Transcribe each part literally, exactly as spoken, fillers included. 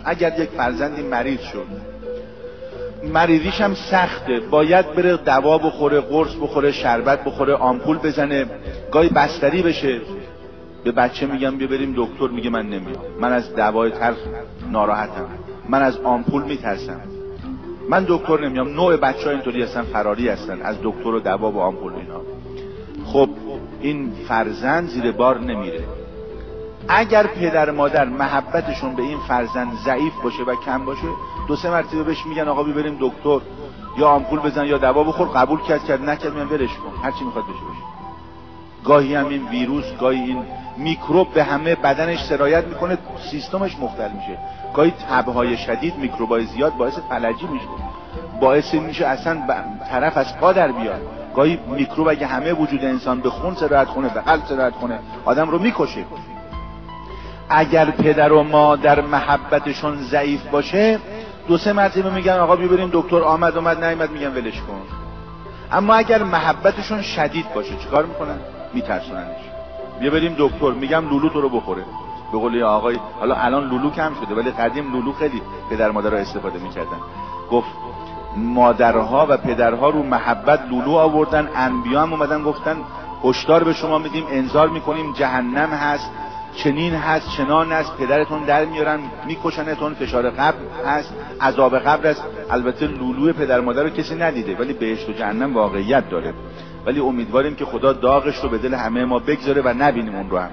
اگر یک فرزندی مریض شد، مریضیش هم سخته، باید بره دوا بخوره، قرص بخوره، شربت بخوره، آمپول بزنه، گاهی بستری بشه، به بچه میگم بیا بریم دکتر، میگه من نمیام، من از دوای تلخ ناراحتم، من از آمپول میترسم، من دکتر نمیام. نوع بچه ها اینطوری هستن، فراری هستن از دکتر و دوا و آمپول اینا. خب این فرزند زیر بار نمیره. اگر پدر مادر محبتشون به این فرزند ضعیف باشه و کم باشه، دو سه مرتبه بهش میگن آقا بریم دکتر، یا آمپول بزن یا دوا بخور، قبول کرد کرد نکرد میگن ولش کن، هر چی میخواد بشه بشه. گاهی هم این ویروس، گاهی این میکروب به همه بدنش سرایت میکنه، سیستمش مختل میشه. گاهی تبهای شدید، میکروبای زیاد باعث فلجی میشه، باعث میشه اصلا طرف از پا در بیاد. گاهی میکروب اگه همه وجود انسان به خون سرایت کنه، به قلب سرایت کنه، آدم رو میکشه. اگر پدر و مادر محبتشون ضعیف باشه، دو سه مرتبه میگن آقا بیا بریم دکتر، آمد اومد نیامد میگن ولش کن. اما اگر محبتشون شدید باشه چیکار میکنن؟ میترسوننش. بیا بریم دکتر، میگم لولو تو رو بخوره. به قول آقای، حالا الان لولو کم شده ولی قدیم لولو خیلی پدر مادرها استفاده میکردن. گفت مادرها و پدرها رو محبت لولو آوردن، انبیا هم اومدن گفتن هشدار به شما میدیم، انذار میکنیم، جهنم هست، چنین هست، چنان هست، پدرتون در میارن میکشنتون، فشار قبر هست، عذاب قبر هست. البته لولو پدر مادر رو کسی ندیده ولی بهشت و جهنم واقعیت داره، ولی امیدواریم که خدا داغش رو به دل همه ما بگذاره و نبینیم اون رو هم.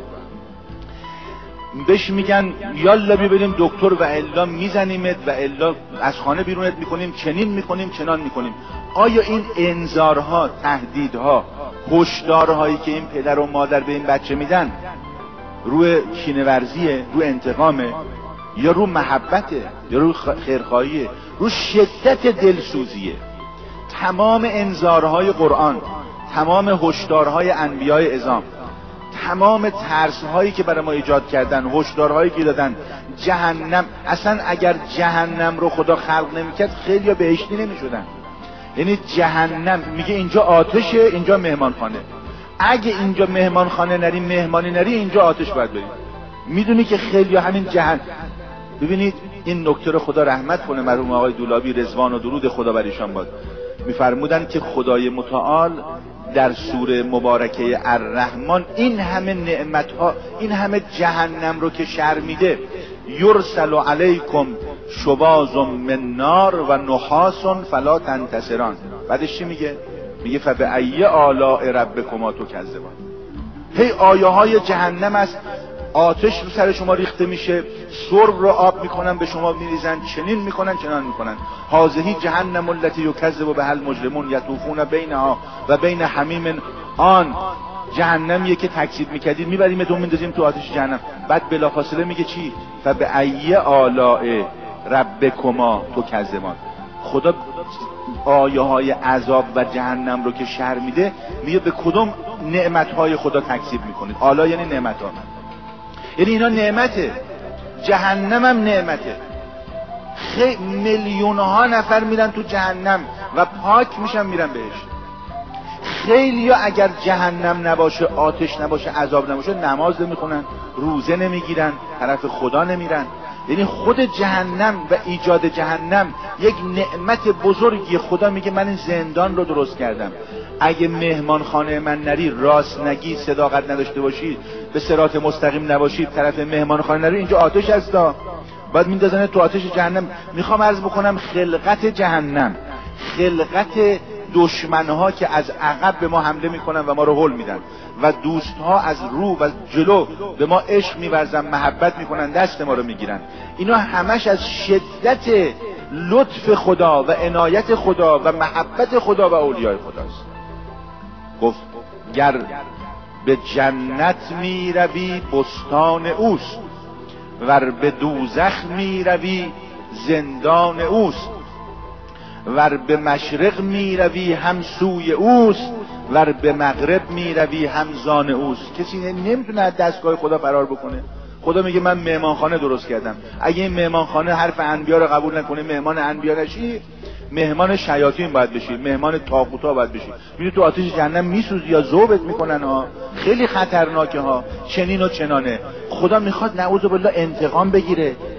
بهش میگن یالا ببریم دکتر و الا میزنیمت و الا از خانه بیرونت میکنیم، چنین میکنیم، چنان میکنیم. آیا این انذارها، تهدیدها، هشدارهایی که این پدر و مادر به این بچه میدن روی کینه‌ورزیه، رو انتقامه، یا رو محبته، یا رو خیرخواهیه، رو شدت دلسوزیه؟ تمام انذارهای قرآن، تمام هشدارهای انبیای اعظام، تمام ترس‌هایی که برای ما ایجاد کردن، هشدارهایی که دادن، جهنم، اصلا اگر جهنم رو خدا خلق نمی‌کرد خیلی‌ها بهشتی نمی‌شدن. یعنی جهنم میگه اینجا آتشه، اینجا مهمانخانه. اگه اینجا مهمانخانه نری، مهمانی نری، اینجا آتش باید بریم. میدونی که خیلی‌ها همین جهنم. ببینید این نکته رو خدا رحمت کنه، مرحوم آقای دولابی رضوان و درود خدا بر ایشان باد، میفرمودن که خدای متعال در سوره مبارکه الرحمن این همه نعمتها، این همه جهنم رو که شر میده، یرسل علیکم شواظ من نار و نحاس فلا تنتصران. بعدش چی میگه؟ میگه فبأی آلاء ربکما تکذبان. هی آیه های جهنم است، آتش رو سر شما ریخته میشه، سرب رو آب میکنن به شما میریزن، چنین میکنن، چنان میکنن. هذه جهنم التي یکذب بها المجرمون یطوفون بینها و بین حمیم آن. جهنمیه که تکذیب میکردید، میبریمتون میندازیم تو آتش جهنم. بعد بلافاصله میگه چی؟ فبأی آلاء ربکما تکذبان. خدا آیه های عذاب و جهنم رو که شر میده، میگه به کدوم نعمتهای خدا تکذیب میکنید؟ آلا یعنی نعمت ها، یعنی اینا نعمته، جهنم هم نعمته. خیلی میلیون ها نفر میرن تو جهنم و پاک میشن میرن بهش. خیلی ها اگر جهنم نباشه، آتش نباشه، عذاب نباشه، نماز نمیخونن، روزه نمیگیرن، طرف خدا نمیرن. یعنی خود جهنم و ایجاد جهنم یک نعمت بزرگی. خدا میگه من این زندان رو درست کردم، اگه مهمان خانه من نری، راست نگی، صداقت نداشته باشی، به صراط مستقیم نباشی، طرف مهمان خانه نری، اینجا آتش هستا، باید میندازن تو آتش جهنم. میخوام عرض بکنم خلقت جهنم، خلقت دشمنها که از عقب به ما حمله میکنن و ما رو هول میدن و دوستها از رو و جلو به ما عشق میورزن، محبت میکنن، دست ما رو میگیرن، اینا همش از شدت لطف خدا و عنایت خدا و محبت خدا و اولیای خداست. گفت گر به جنت میروی بستان اوست، ور به دوزخ میروی زندان اوست، ور به مشرق میروی هم سوی اوست، ور به مغرب میروی هم زان اوست. کسی نمیتونه از دستگاه خدا فرار بکنه. خدا میگه من مهمانخانه درست کردم، اگه این مهمانخانه حرف انبیا رو قبول نکنه، مهمان انبیا نشی، مهمان شیاطین باید بشی، مهمان طاغوتا باید بشی. میری تو آتش جهنم میسوزی یا ذوبت میکنن ها، خیلی خطرناکه ها، چنین و چنانه. خدا میخواد نعوذ بالله انتقام بگیره،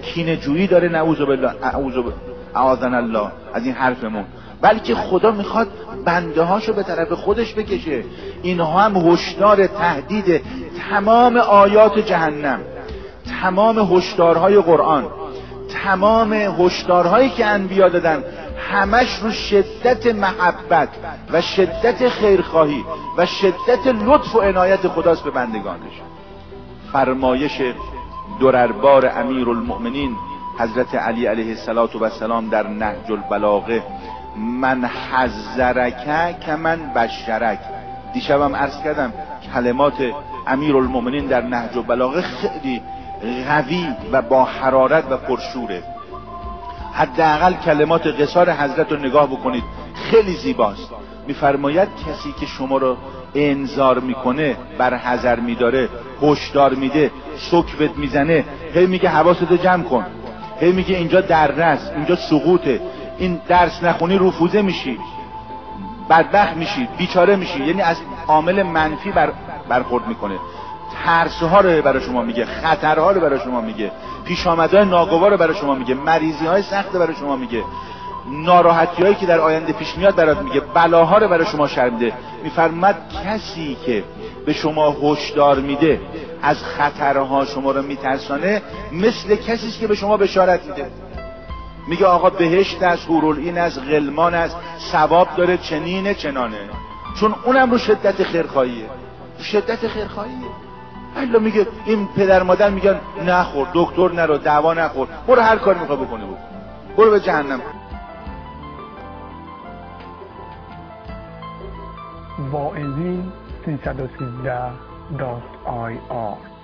کینه‌جویی داره، نعوذ بالله، اعوذ اعاذنا الله از این حرفمون، بلکه خدا میخواد بنده هاشو به طرف خودش بکشه. اینها هم هشدار، تهدید، تمام آیات جهنم، تمام هشدارهای قرآن، تمام هشدارهایی که انبیا دادن، همش رو شدت محبت و شدت خیرخواهی و شدت لطف و عنایت خداست به بندگانش. فرمایش درربار امیرالمؤمنین حضرت علی علیه السلام در نهج البلاغه، من حذرک که من بشرک. دیشبم عرض کردم کلمات امیرالمؤمنین در نهج البلاغه خیلی قوی و با حرارت و پرشوره. حداقل کلمات قصار حضرت رو نگاه بکنید، خیلی زیباست. میفرماید کسی که شما رو انذار میکنه، بر حذر میداره، هشدار میده، سکوت میزنه، هی میگه حواستو جمع کن، هی میگه اینجا درس، اینجا سقوطه، این درس نخونی رفوزه میشی، بدبخت میشی، بیچاره میشی، یعنی از عامل منفی بر برخورد میکنه. ترس‌ها رو برای شما میگه، خطرها رو برای شما میگه، پیش آمدهای ناگوار رو برای شما میگه، مریضی‌های سخت برای شما میگه، ناراحتی‌هایی که در آینده پیش میاد برات میگه، بلاها رو برای شما شرح میده. میفرماید کسی که به شما هشدار میده، از خطرها شما رو میترسانه، مثل کسی است که به شما بشارت میده، میگه آقا بهشت است، حورالعین است، غلمان است، ثواب داره، چنینه چنانه، چون اونم رو شدت خیرخواهیه، شدت خیرخواهیه. الله میگه این پدر مادر میگن نخور، دکتر نرو، دوا نخور، برو هر کاری میخوای بکنی بکن، برو به جهنم. واعظین سیصد و سیزده دات آی آر